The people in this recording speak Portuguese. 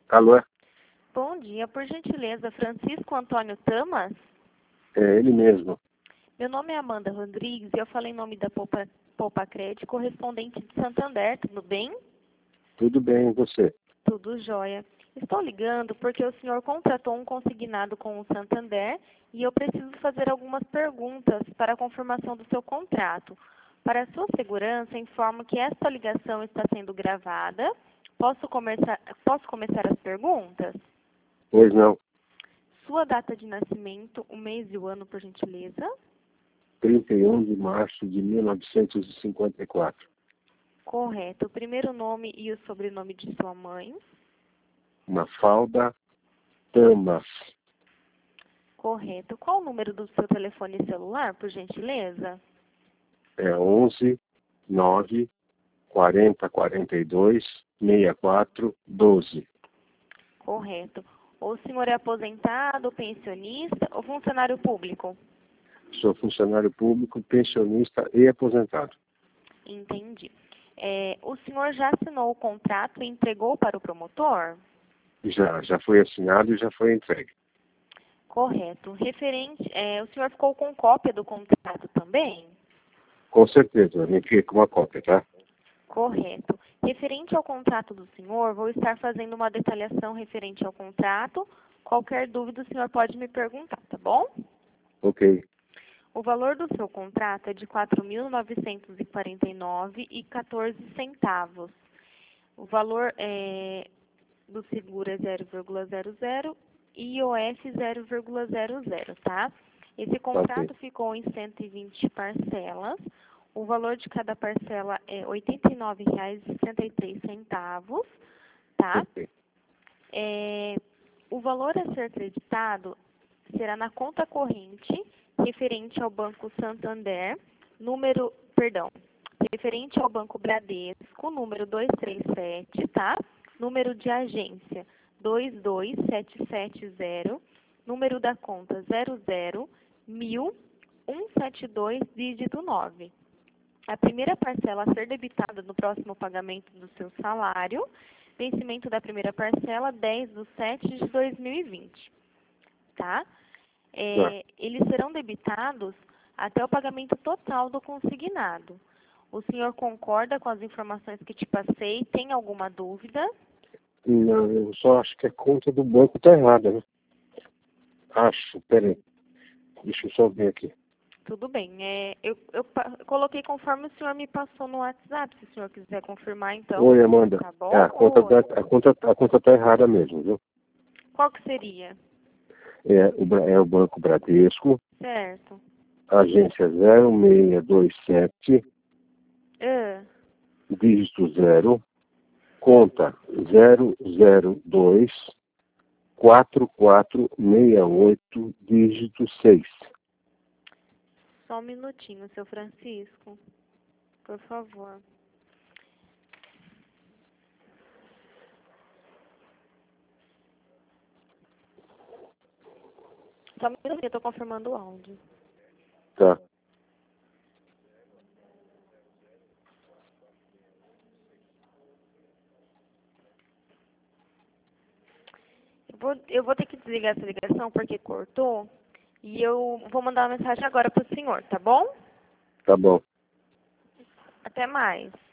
Alô? Bom dia, por gentileza, Francisco Antônio Tamas? É ele mesmo. Meu nome é Amanda Rodrigues e eu falo em nome da Poupa Crédito, correspondente de Santander, tudo bem? Tudo bem, e você? Tudo jóia. Estou ligando porque o senhor contratou um consignado com o Santander e eu preciso fazer algumas perguntas para a confirmação do seu contrato. Para a sua segurança, informo que esta ligação está sendo gravada. Posso começar as perguntas? Pois não. Sua data de nascimento, o mês e o ano, por gentileza? 31 de março de 1954. Correto. O primeiro nome e o sobrenome de sua mãe? Mafalda Tamas. Correto. Qual o número do seu telefone celular, por gentileza? É 11 9 40 42 64 12. Correto. O senhor é aposentado, pensionista ou funcionário público? Sou funcionário público, pensionista e aposentado. Entendi. O senhor já assinou o contrato e entregou para o promotor? Já foi assinado e já foi entregue. Correto. O senhor ficou com cópia do contrato também? Com certeza, eu fiquei com uma cópia, tá? Correto. Referente ao contrato do senhor, vou estar fazendo uma detalhação referente ao contrato. Qualquer dúvida o senhor pode me perguntar, tá bom? Ok. O valor do seu contrato é de R$ 4.949,14. O valor do seguro é 0,00 e IOF 0,00, tá? Esse contrato ficou em 120 parcelas. O valor de cada parcela é R$ 89,63, tá? Ok. O valor a ser creditado será na conta corrente referente ao Banco Santander, referente ao Banco Bradesco, número 237, tá? Número de agência 22770, número da conta 00.172, dígito 9. A primeira parcela a ser debitada no próximo pagamento do seu salário, vencimento da primeira parcela 10/7/2020, tá? Eles serão debitados até o pagamento total do consignado. O senhor concorda com as informações que te passei? Tem alguma dúvida? Não, eu só acho que a conta do banco tá errada, né? Acho, peraí. Deixa eu só ver aqui. Tudo bem. Eu coloquei conforme o senhor me passou no WhatsApp, se o senhor quiser confirmar, então. Oi, Amanda. Tá bom? A conta tá errada mesmo, viu? Qual que seria? É o Banco Bradesco, Certo. agência 0627, dígito 0, conta 002 4468, dígito 6. Só um minutinho, seu Francisco. Por favor. Só um minutinho, eu estou confirmando o áudio. Tá. Eu vou ter que desligar essa ligação porque cortou. E eu vou mandar uma mensagem agora para o senhor, tá bom? Tá bom. Até mais.